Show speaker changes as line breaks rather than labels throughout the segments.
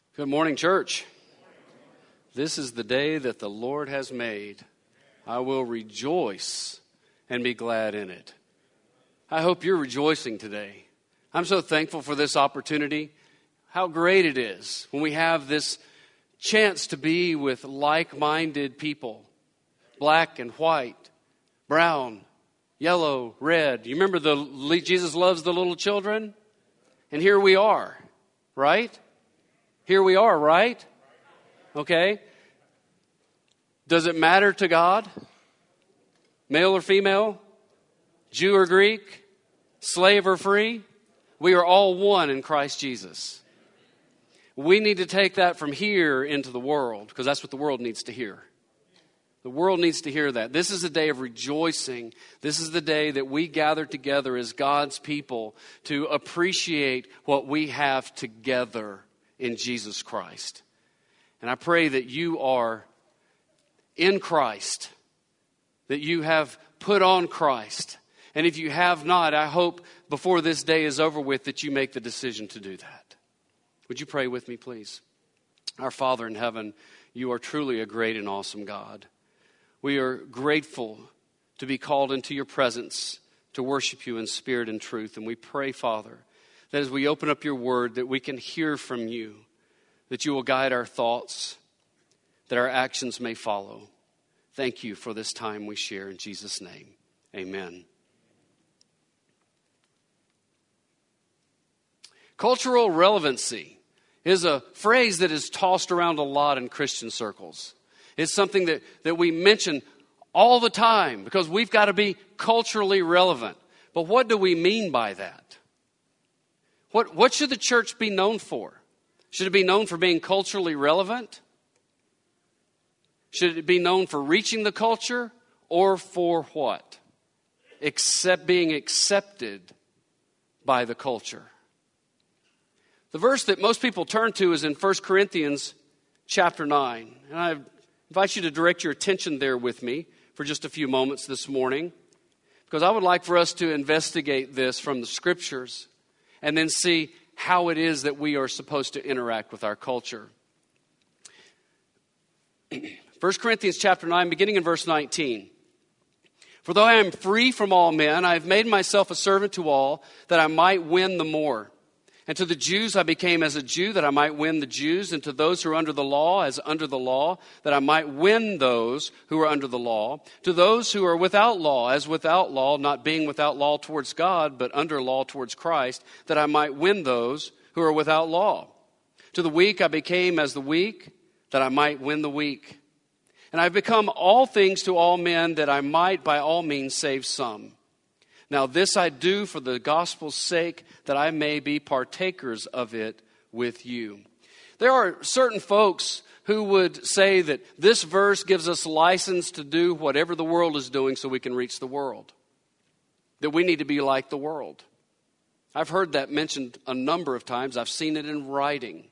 Good morning, church. This is the day that the Lord has made. I will rejoice and be glad in it. I hope you're rejoicing today. I'm so thankful for this opportunity. How great it is when we have this chance to be with like-minded people. Black and white, brown, yellow, red. You remember Jesus loves the little children? And here we are, right? Here we are, right? Okay. Does it matter to God? Male or female? Jew or Greek? Slave or free? We are all one in Christ Jesus. We need to take that from here into the world, because that's what the world needs to hear. The world needs to hear that. This is a day of rejoicing. This is the day that we gather together as God's people to appreciate what we have together in Jesus Christ. And I pray that you are in Christ, that you have put on Christ. And if you have not, I hope before this day is over with that you make the decision to do that. Would you pray with me, please? Our Father in heaven, you are truly a great and awesome God. We are grateful to be called into your presence to worship you in spirit and truth. And we pray, Father, that as we open up your word, that we can hear from you, that you will guide our thoughts, that our actions may follow. Thank you for this time we share in Jesus' name. Amen. Cultural relevancy is a phrase that is tossed around a lot in Christian circles. It's something that we mention all the time because we've got to be culturally relevant. But what do we mean by that? What should the church be known for? Should it be known for being culturally relevant? Should it be known for reaching the culture, or for what? Being accepted by the culture. The verse that most people turn to is in 1 Corinthians chapter 9. And I invite you to direct your attention there with me for just a few moments this morning, because I would like for us to investigate this from the scriptures and then see how it is that we are supposed to interact with our culture. 1 Corinthians chapter 9, beginning in verse 19. For though I am free from all men, I have made myself a servant to all, that I might win the more. And to the Jews I became as a Jew, that I might win the Jews. And to those who are under the law, as under the law, that I might win those who are under the law. To those who are without law, as without law, not being without law towards God, but under law towards Christ, that I might win those who are without law. To the weak I became as the weak, that I might win the weak. And I have become all things to all men, that I might by all means save some. Now this I do for the gospel's sake, that I may be partakers of it with you. There are certain folks who would say that this verse gives us license to do whatever the world is doing so we can reach the world. That we need to be like the world. I've heard that mentioned a number of times. I've seen it in writing.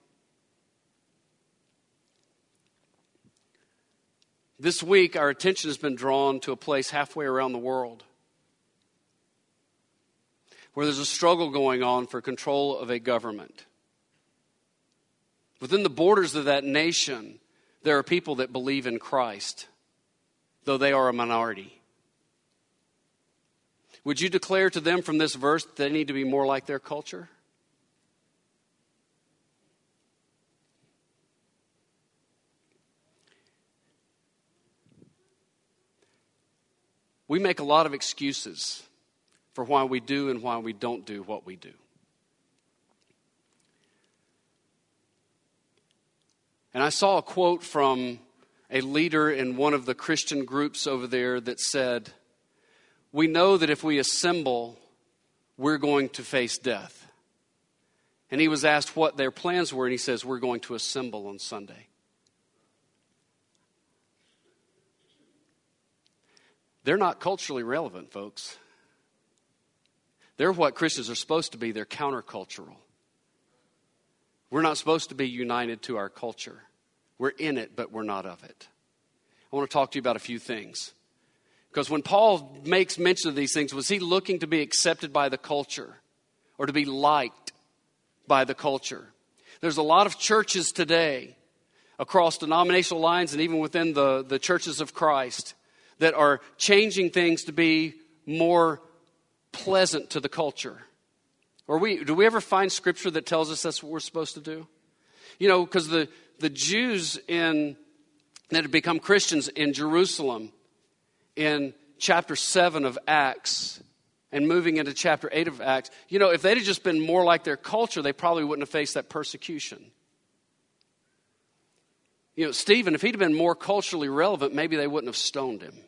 This week, our attention has been drawn to a place halfway around the world where there's a struggle going on for control of a government. Within the borders of that nation, there are people that believe in Christ, though they are a minority. Would you declare to them from this verse that they need to be more like their culture? We make a lot of excuses for why we do and why we don't do what we do. And I saw a quote from a leader in one of the Christian groups over there that said, "We know that if we assemble, we're going to face death." And he was asked what their plans were, and he says, "We're going to assemble on Sunday." They're not culturally relevant, folks. They're what Christians are supposed to be. They're countercultural. We're not supposed to be united to our culture. We're in it, but we're not of it. I want to talk to you about a few things. Because when Paul makes mention of these things, was he looking to be accepted by the culture or to be liked by the culture? There's a lot of churches today across denominational lines and even within the churches of Christ that are changing things to be more pleasant to the culture. Do we ever find scripture that tells us that's what we're supposed to do? You know, because the Jews that had become Christians in Jerusalem in chapter 7 of Acts and moving into chapter 8 of Acts, you know, if they'd have just been more like their culture, they probably wouldn't have faced that persecution. You know, Stephen, if he'd have been more culturally relevant, maybe they wouldn't have stoned him.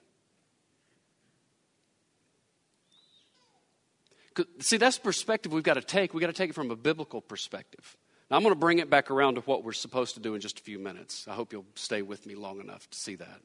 See, that's the perspective we've got to take. We've got to take it from a biblical perspective. Now, I'm going to bring it back around to what we're supposed to do in just a few minutes. I hope you'll stay with me long enough to see that.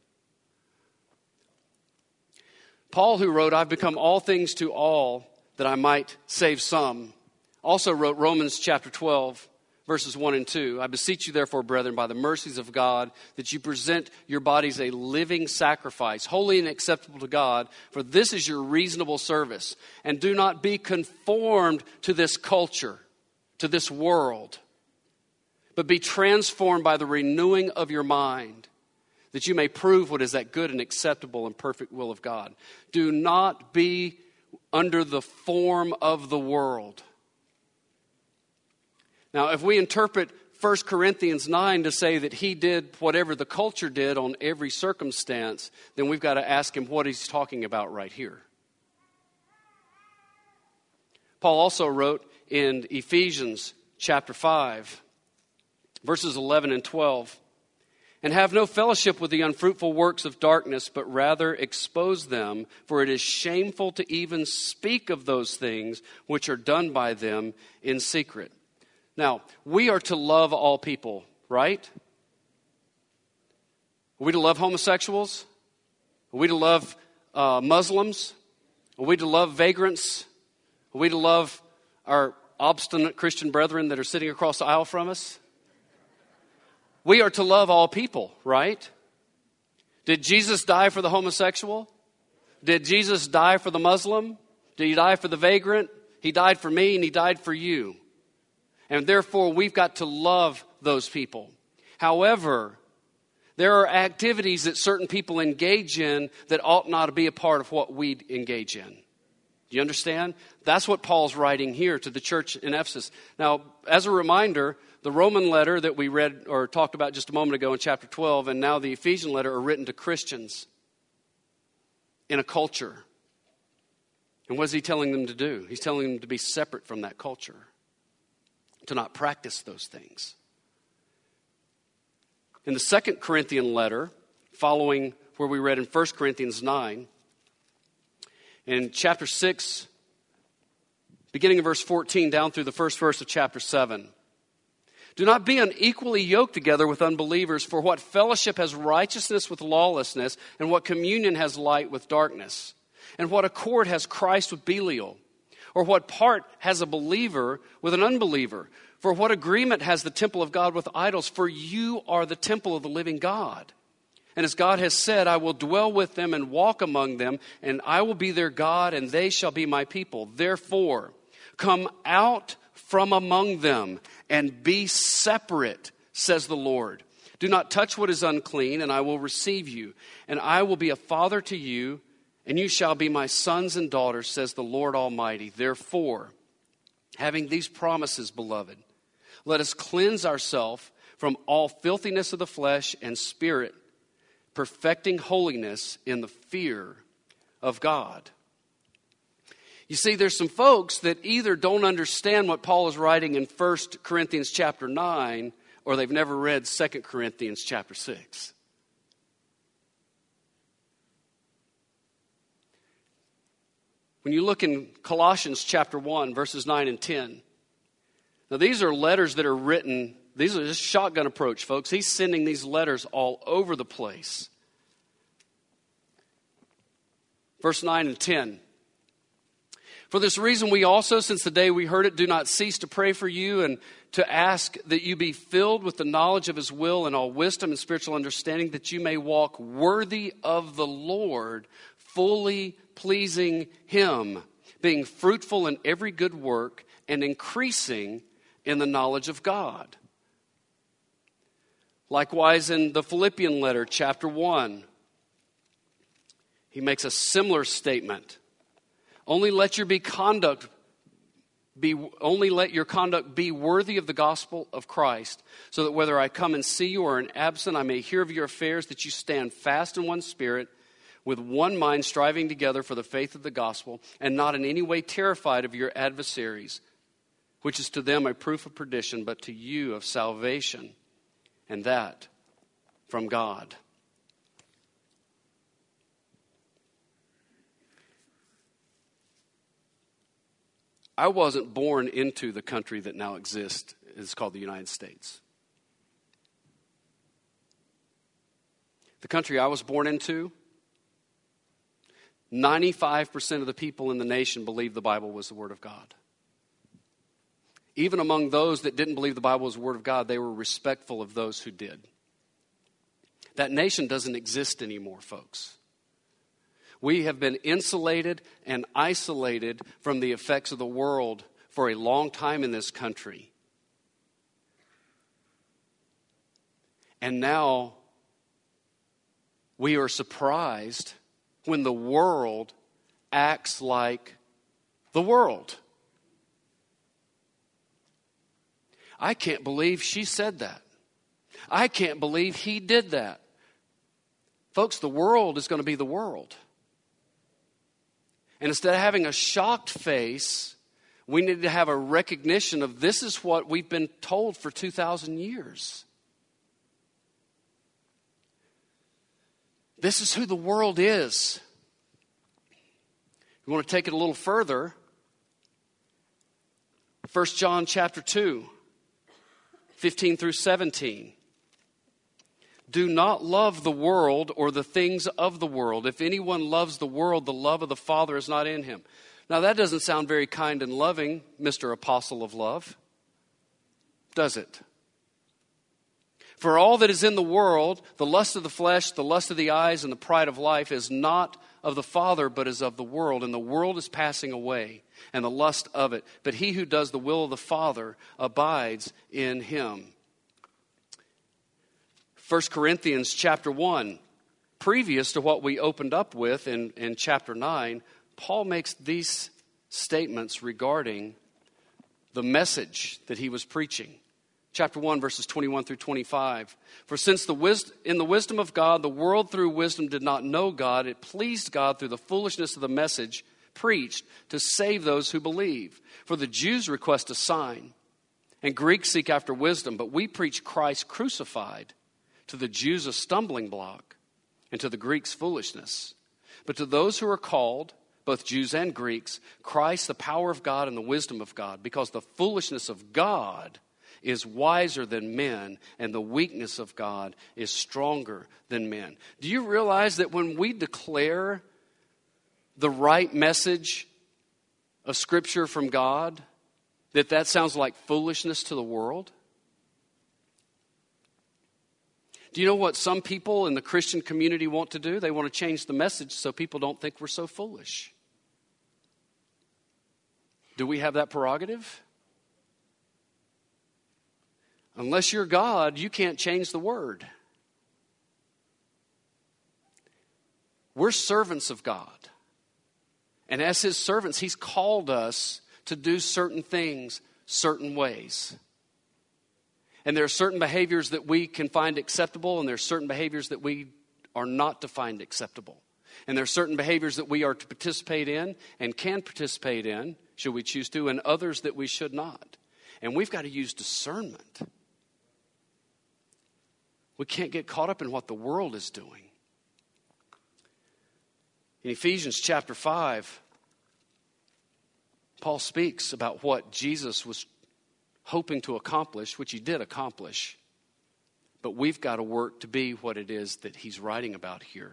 Paul, who wrote, I've become all things to all that I might save some, also wrote Romans chapter 12, verses 1 and 2. I beseech you, therefore, brethren, by the mercies of God, that you present your bodies a living sacrifice, holy and acceptable to God, for this is your reasonable service. And do not be conformed to this culture, to this world, but be transformed by the renewing of your mind, that you may prove what is that good and acceptable and perfect will of God. Do not be under the form of the world. Now, if we interpret 1 Corinthians 9 to say that he did whatever the culture did on every circumstance, then we've got to ask him what he's talking about right here. Paul also wrote in Ephesians chapter 5, verses 11 and 12, and have no fellowship with the unfruitful works of darkness, but rather expose them, for it is shameful to even speak of those things which are done by them in secret. Now, we are to love all people, right? Are we to love homosexuals? Are we to love Muslims? Are we to love vagrants? Are we to love our obstinate Christian brethren that are sitting across the aisle from us? We are to love all people, right? Did Jesus die for the homosexual? Did Jesus die for the Muslim? Did he die for the vagrant? He died for me and he died for you. And therefore, we've got to love those people. However, there are activities that certain people engage in that ought not to be a part of what we engage in. Do you understand? That's what Paul's writing here to the church in Ephesus. Now, as a reminder, the Roman letter that we read or talked about just a moment ago in chapter 12 and now the Ephesian letter are written to Christians in a culture. And what is he telling them to do? He's telling them to be separate from that culture, to not practice those things. In the 2 Corinthian letter, following where we read in 1 Corinthians 9, in chapter 6, beginning in verse 14 down through the first verse of chapter 7, do not be unequally yoked together with unbelievers, for what fellowship has righteousness with lawlessness, and what communion has light with darkness? And what accord has Christ with Belial? Or what part has a believer with an unbeliever? For what agreement has the temple of God with idols? For you are the temple of the living God. And as God has said, I will dwell with them and walk among them, and I will be their God, and they shall be my people. Therefore, come out from among them and be separate, says the Lord. Do not touch what is unclean, and I will receive you. And I will be a father to you, and you shall be my sons and daughters, says the Lord Almighty. Therefore, having these promises, beloved, let us cleanse ourselves from all filthiness of the flesh and spirit, perfecting holiness in the fear of God. You see, there's some folks that either don't understand what Paul is writing in 1 Corinthians chapter 9, or they've never read 2 Corinthians chapter 6. When you look in Colossians chapter 1, verses 9 and 10, now these are letters that are written, these are just shotgun approach, folks. He's sending these letters all over the place. Verse 9 and 10. For this reason we also, since the day we heard it, do not cease to pray for you and to ask that you be filled with the knowledge of his will and all wisdom and spiritual understanding, that you may walk worthy of the Lord, fully pleasing him, being fruitful in every good work and increasing in the knowledge of God. Likewise, in the Philippian letter, chapter 1, he makes a similar statement. Only let your conduct be worthy of the gospel of Christ, so that whether I come and see you or am absent, I may hear of your affairs, that you stand fast in one spirit, with one mind, striving together for the faith of the gospel, and not in any way terrified of your adversaries, which is to them a proof of perdition, but to you of salvation, and that from God. I wasn't born into the country that now exists. It's called the United States. The country I was born into, 95% of the people in the nation believed the Bible was the Word of God. Even among those that didn't believe the Bible was the Word of God, they were respectful of those who did. That nation doesn't exist anymore, folks. We have been insulated and isolated from the effects of the world for a long time in this country. And now we are surprised when the world acts like the world. I can't believe she said that. I can't believe he did that. Folks, the world is going to be the world. And instead of having a shocked face, we need to have a recognition of this is what we've been told for 2,000 years. This is who the world is. You want to take it a little further? 1 John chapter 2, 15 through 17. Do not love the world or the things of the world. If anyone loves the world, the love of the Father is not in him. Now that doesn't sound very kind and loving, Mr. Apostle of Love, does it? For all that is in the world, the lust of the flesh, the lust of the eyes, and the pride of life is not of the Father, but is of the world. And the world is passing away, and the lust of it. But he who does the will of the Father abides in him. 1 Corinthians chapter 1, previous to what we opened up with in chapter 9, Paul makes these statements regarding the message that he was preaching. Chapter 1, verses 21 through 25. For since in the wisdom of God, the world through wisdom did not know God, it pleased God through the foolishness of the message preached to save those who believe. For the Jews request a sign, and Greeks seek after wisdom, but we preach Christ crucified. To the Jews a stumbling block, and to the Greeks foolishness. But to those who are called, both Jews and Greeks, Christ the power of God and the wisdom of God, because the foolishness of God is wiser than men, and the weakness of God is stronger than men. Do you realize that when we declare the right message of Scripture from God, that sounds like foolishness to the world? Do you know what some people in the Christian community want to do? They want to change the message so people don't think we're so foolish. Do we have that prerogative? Unless you're God, you can't change the word. We're servants of God. And as his servants, he's called us to do certain things certain ways. And there are certain behaviors that we can find acceptable, and there are certain behaviors that we are not to find acceptable. And there are certain behaviors that we are to participate in and can participate in, should we choose to, and others that we should not. And we've got to use discernment. We can't get caught up in what the world is doing. In Ephesians chapter 5, Paul speaks about what Jesus was hoping to accomplish, which he did accomplish. But we've got to work to be what it is that he's writing about here.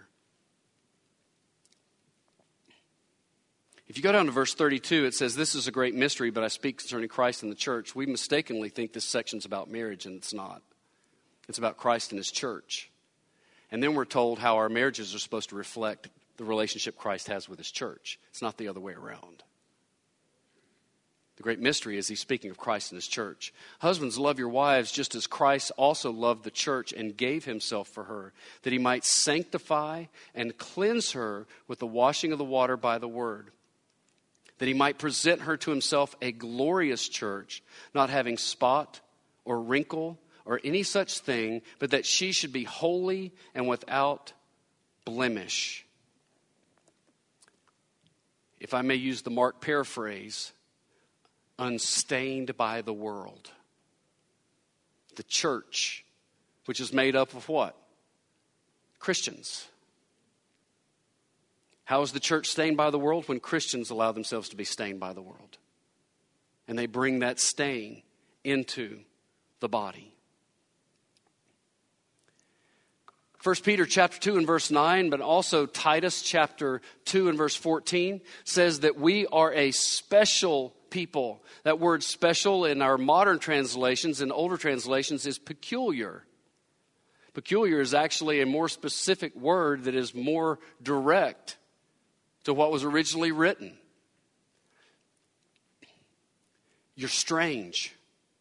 If you go down to verse 32, it says, "This is a great mystery, but I speak concerning Christ and the church." We mistakenly think this section's about marriage, and it's not. It's about Christ and his church. And then we're told how our marriages are supposed to reflect the relationship Christ has with his church. It's not the other way around. The great mystery is he's speaking of Christ and his church. Husbands, love your wives just as Christ also loved the church and gave himself for her, that he might sanctify and cleanse her with the washing of the water by the word, that he might present her to himself a glorious church, not having spot or wrinkle or any such thing, but that she should be holy and without blemish. If I may use the Mark paraphrase, unstained by the world. The church, which is made up of what? Christians. How is the church stained by the world? When Christians allow themselves to be stained by the world. And they bring that stain into the body. 1 Peter chapter 2 and verse 9, but also Titus chapter 2 and verse 14 says that we are a special people. That word special in our modern translations and older translations is peculiar. Peculiar is actually a more specific word that is more direct to what was originally written. You're strange.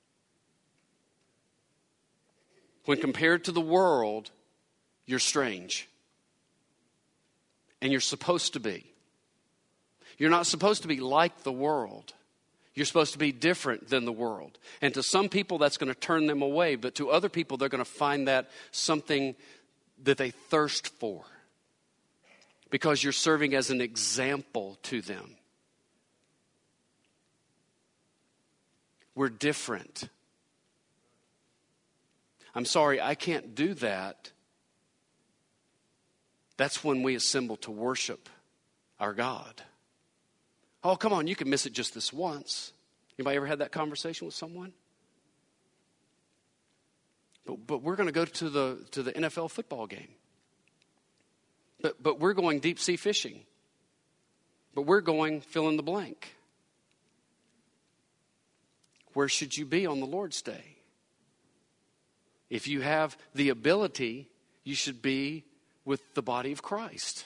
When compared to the world, you're strange. And you're supposed to be. You're not supposed to be like the world. You're supposed to be different than the world. And to some people, that's going to turn them away. But to other people, they're going to find that something that they thirst for. Because you're serving as an example to them. We're different. I'm sorry, I can't do that. That's when we assemble to worship our God. Oh, come on, you can miss it just this once. Anybody ever had that conversation with someone? But we're going to go to the NFL football game. But we're going deep sea fishing. But we're going fill in the blank. Where should you be on the Lord's Day? If you have the ability, you should be with the body of Christ.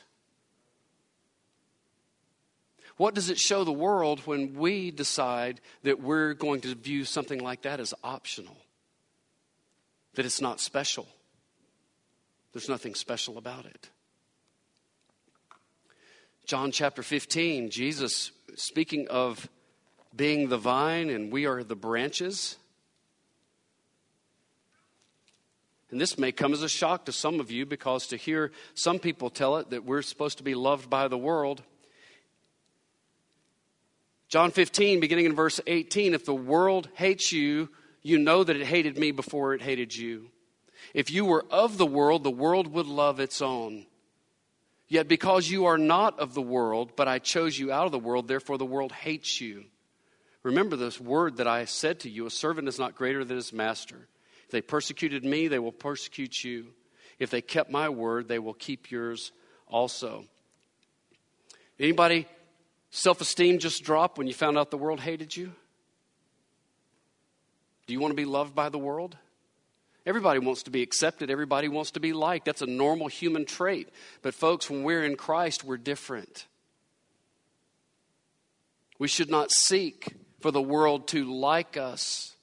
What does it show the world when we decide that we're going to view something like that as optional? That it's not special. There's nothing special about it. John chapter 15, Jesus speaking of being the vine and we are the branches. And this may come as a shock to some of you because to hear some people tell it that we're supposed to be loved by the world. John 15, beginning in verse 18, if the world hates you, you know that it hated me before it hated you. If you were of the world would love its own. Yet because you are not of the world, but I chose you out of the world, therefore the world hates you. Remember this word that I said to you, a servant is not greater than his master. If they persecuted me, they will persecute you. If they kept my word, they will keep yours also. Anybody self-esteem just dropped when you found out the world hated you? Do you want to be loved by the world? Everybody wants to be accepted. Everybody wants to be liked. That's a normal human trait. But folks, when we're in Christ, we're different. We should not seek for the world to like us.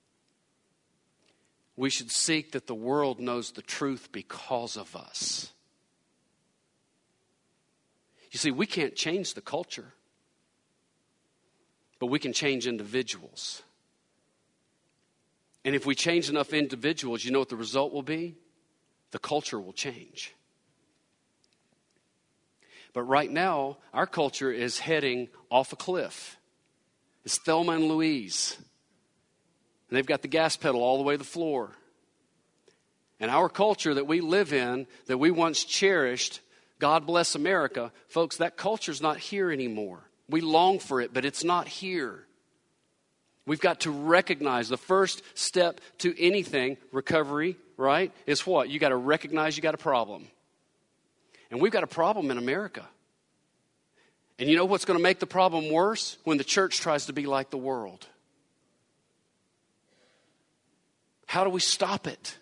We should seek that the world knows the truth because of us. You see, we can't change the culture, but we can change individuals. And if we change enough individuals, you know what the result will be? The culture will change. But right now, our culture is heading off a cliff. It's Thelma and Louise. And they've got the gas pedal all the way to the floor. And our culture that we live in, that we once cherished, God bless America, folks, that culture's not here anymore. We long for it, but it's not here. We've got to recognize the first step to anything, recovery, right, is what? You got to recognize you got a problem. And we've got a problem in America. And you know what's going to make the problem worse? When the church tries to be like the world. How do we stop it?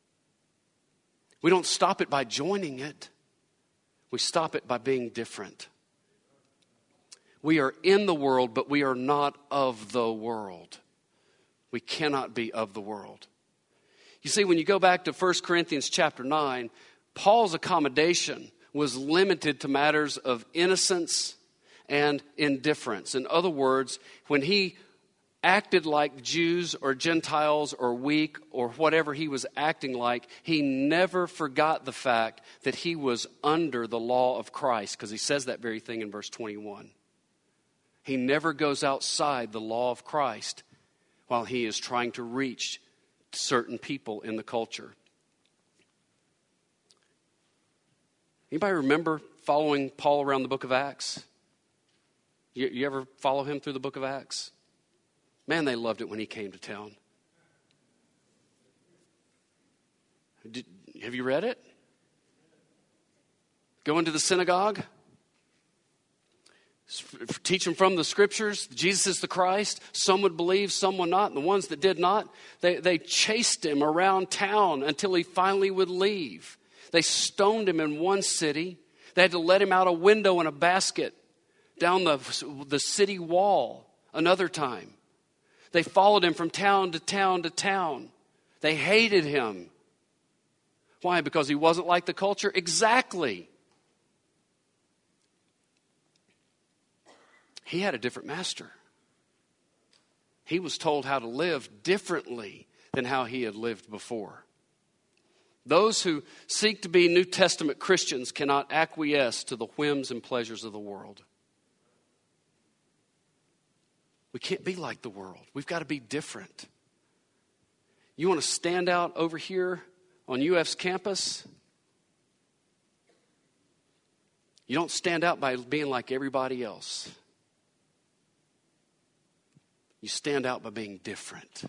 We don't stop it by joining it. We stop it by being different. We are in the world, but we are not of the world. We cannot be of the world. You see, when you go back to 1 Corinthians chapter 9, Paul's accommodation was limited to matters of innocence and indifference. In other words, when he acted like Jews or Gentiles or weak or whatever he was acting like, he never forgot the fact that he was under the law of Christ, because he says that very thing in verse 21. He never goes outside the law of Christ while he is trying to reach certain people in the culture. Anybody remember following Paul around the book of Acts? You ever follow him through the book of Acts? Man, they loved it when he came to town. Have you read it? Go into the synagogue? Teach them from the scriptures. Jesus is the Christ. Some would believe, some would not. And the ones that did not, they chased him around town until he finally would leave. They stoned him in one city. They had to let him out a window in a basket down the city wall another time. They followed him from town to town to town. They hated him. Why? Because he wasn't like the culture? Exactly. He had a different master. He was told how to live differently than how he had lived before. Those who seek to be New Testament Christians cannot acquiesce to the whims and pleasures of the world. We can't be like the world. We've got to be different. You want to stand out over here on UF's campus? You don't stand out by being like everybody else. You stand out by being different,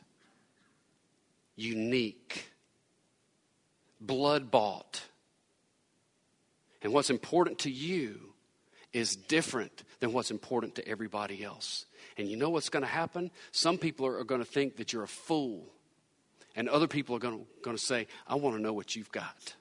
unique, blood-bought. And what's important to you is different than what's important to everybody else. And you know what's going to happen? Some people are going to think that you're a fool. And other people are going to say, I want to know what you've got.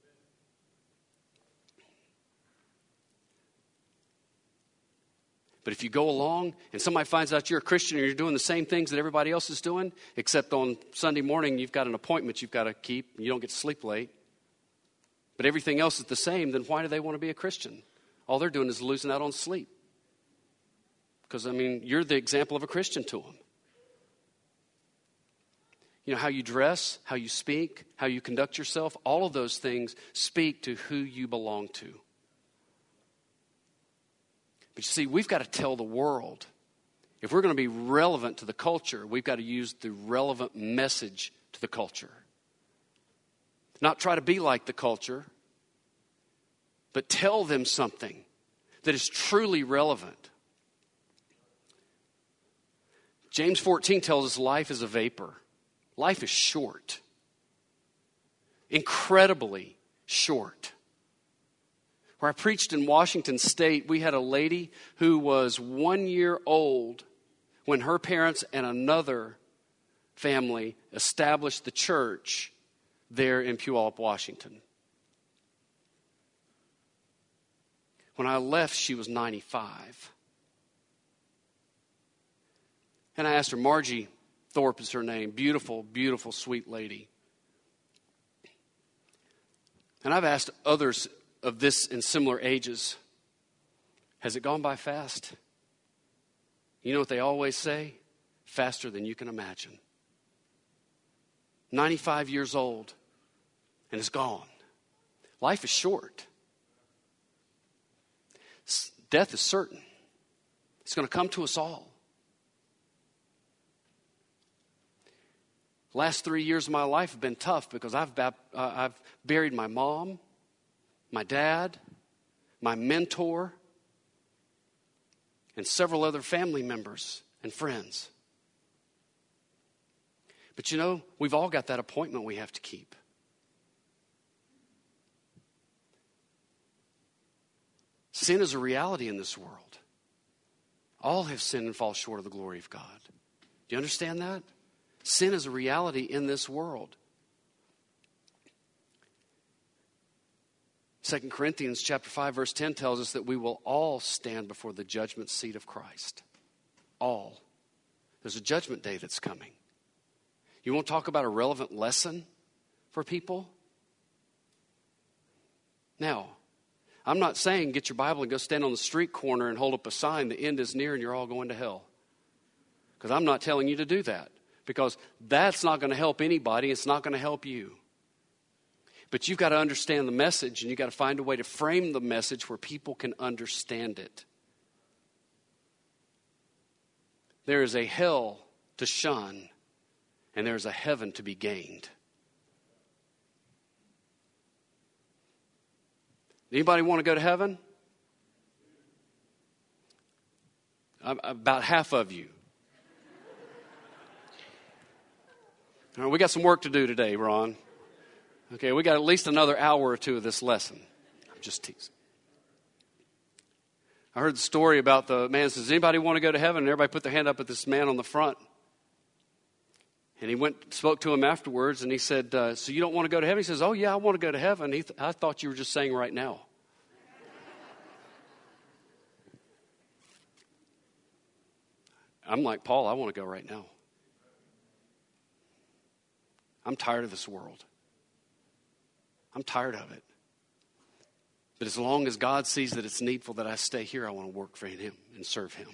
But if you go along and somebody finds out you're a Christian and you're doing the same things that everybody else is doing, except on Sunday morning you've got an appointment you've got to keep and you don't get to sleep late, but everything else is the same, then why do they want to be a Christian? All they're doing is losing out on sleep. Because, you're the example of a Christian to them. You know, how you dress, how you speak, how you conduct yourself, all of those things speak to who you belong to. But you see, we've got to tell the world. If we're going to be relevant to the culture, we've got to use the relevant message to the culture. Not try to be like the culture, but tell them something that is truly relevant. James 14 tells us life is a vapor. Life is short. Incredibly short. Where I preached in Washington State, we had a lady who was 1 year old when her parents and another family established the church there in Puyallup, Washington. When I left, she was 95. And I asked her, Margie Thorpe is her name, beautiful, beautiful, sweet lady. And I've asked others of this in similar ages, has it gone by fast? You know what they always say? Faster than you can imagine. 95 years old, and it's gone. Life is short. Death is certain. It's going to come to us all. Last 3 years of my life have been tough because I've buried my mom, my dad, my mentor, and several other family members and friends. But you know, we've all got that appointment we have to keep. Sin is a reality in this world. All have sinned and fall short of the glory of God. Do you understand that? Sin is a reality in this world. 2 Corinthians chapter 5, verse 10 tells us that we will all stand before the judgment seat of Christ. All. There's a judgment day that's coming. You want to talk about a relevant lesson for people? Now, I'm not saying get your Bible and go stand on the street corner and hold up a sign, the end is near and you're all going to hell. Because I'm not telling you to do that. Because that's not going to help anybody. It's not going to help you. But you've got to understand the message, and you've got to find a way to frame the message where people can understand it. There is a hell to shun, and there is a heaven to be gained. Anybody want to go to heaven? About half of you. All right, we got some work to do today, Ron. Okay, we got at least another hour or two of this lesson. I'm just teasing. I heard the story about the man says, anybody want to go to heaven? And everybody put their hand up at this man on the front. And he spoke to him afterwards, and he said, so you don't want to go to heaven? He says, oh, yeah, I want to go to heaven. I thought you were just saying right now. I'm like, Paul, I want to go right now. I'm tired of this world. I'm tired of it. But as long as God sees that it's needful that I stay here, I want to work for Him and serve Him.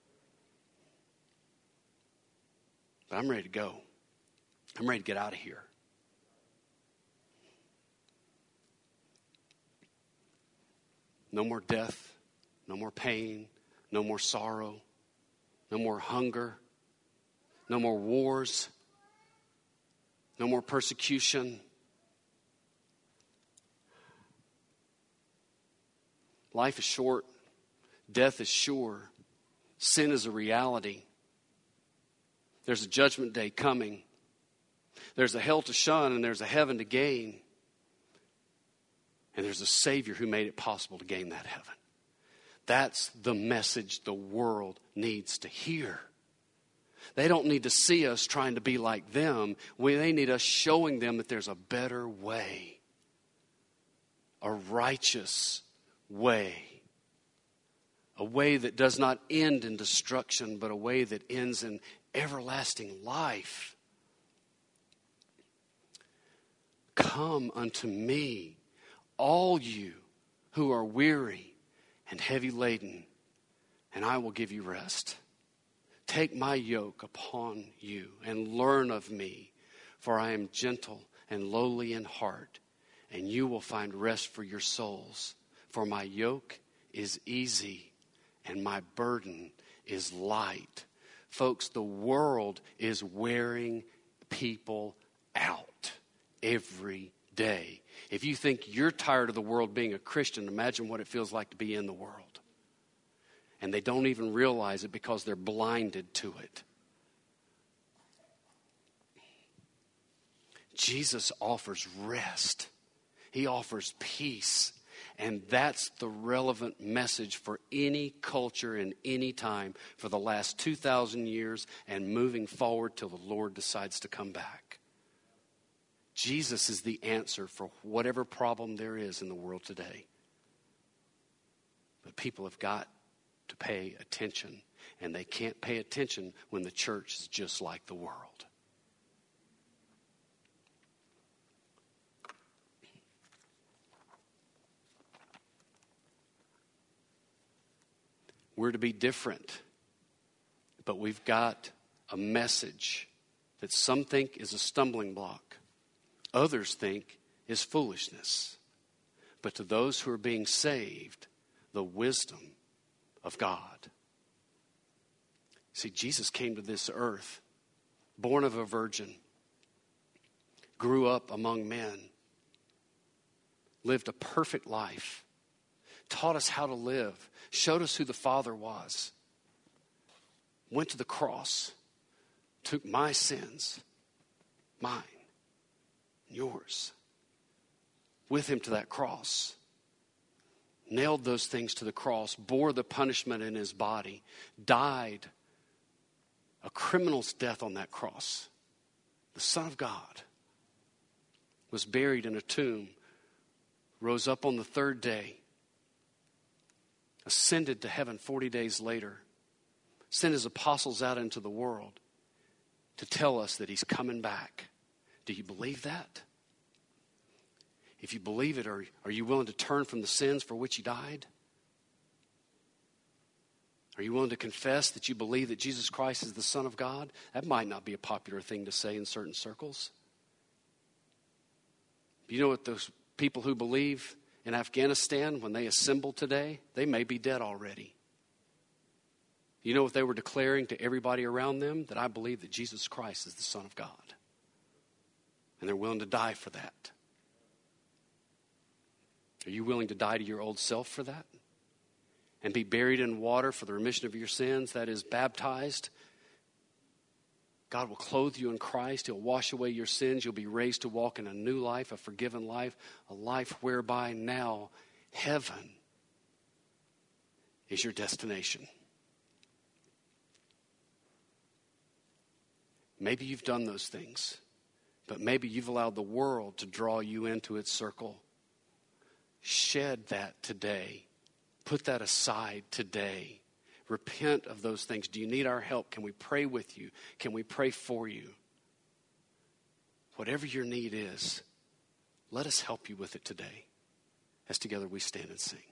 But I'm ready to go. I'm ready to get out of here. No more death, no more pain, no more sorrow, no more hunger, no more wars, no more persecution. Life is short. Death is sure. Sin is a reality. There's a judgment day coming. There's a hell to shun and there's a heaven to gain. And there's a Savior who made it possible to gain that heaven. That's the message the world needs to hear. They don't need to see us trying to be like them. They need us showing them that there's a better way. A righteous way. A way that does not end in destruction, but a way that ends in everlasting life. Come unto me, all you who are weary and heavy laden, and I will give you rest. Take my yoke upon you and learn of me, for I am gentle and lowly in heart, and you will find rest for your souls. For my yoke is easy and my burden is light. Folks, the world is wearing people out every day. If you think you're tired of the world being a Christian, imagine what it feels like to be in the world. And they don't even realize it because they're blinded to it. Jesus offers rest. He offers peace. And that's the relevant message for any culture in any time for the last 2,000 years and moving forward till the Lord decides to come back. Jesus is the answer for whatever problem there is in the world today. But people have got to pay attention, and they can't pay attention when the church is just like the world. We're to be different, but we've got a message that some think is a stumbling block. Others think is foolishness. But to those who are being saved, the wisdom of God. See, Jesus came to this earth, born of a virgin, grew up among men, lived a perfect life, taught us how to live, showed us who the Father was, went to the cross, took my sins, mine, yours, with him to that cross, nailed those things to the cross, bore the punishment in his body, died a criminal's death on that cross. The Son of God was buried in a tomb rose up on the third day, ascended to heaven 40 days later, sent his apostles out into the world to tell us that he's coming back. Do you believe that? If you believe it, are you willing to turn from the sins for which he died? Are you willing to confess that you believe that Jesus Christ is the Son of God? That might not be a popular thing to say in certain circles. You know what those people who believe in Afghanistan, when they assemble today, they may be dead already. You know what they were declaring to everybody around them? That I believe that Jesus Christ is the Son of God. And they're willing to die for that. Are you willing to die to your old self for that? And be buried in water for the remission of your sins, that is, baptized? God will clothe you in Christ. He'll wash away your sins. You'll be raised to walk in a new life, a forgiven life, a life whereby now heaven is your destination. Maybe you've done those things, but maybe you've allowed the world to draw you into its circle. Shed that today. Put that aside today. Repent of those things. Do you need our help? Can we pray with you? Can we pray for you? Whatever your need is, let us help you with it today as together we stand and sing.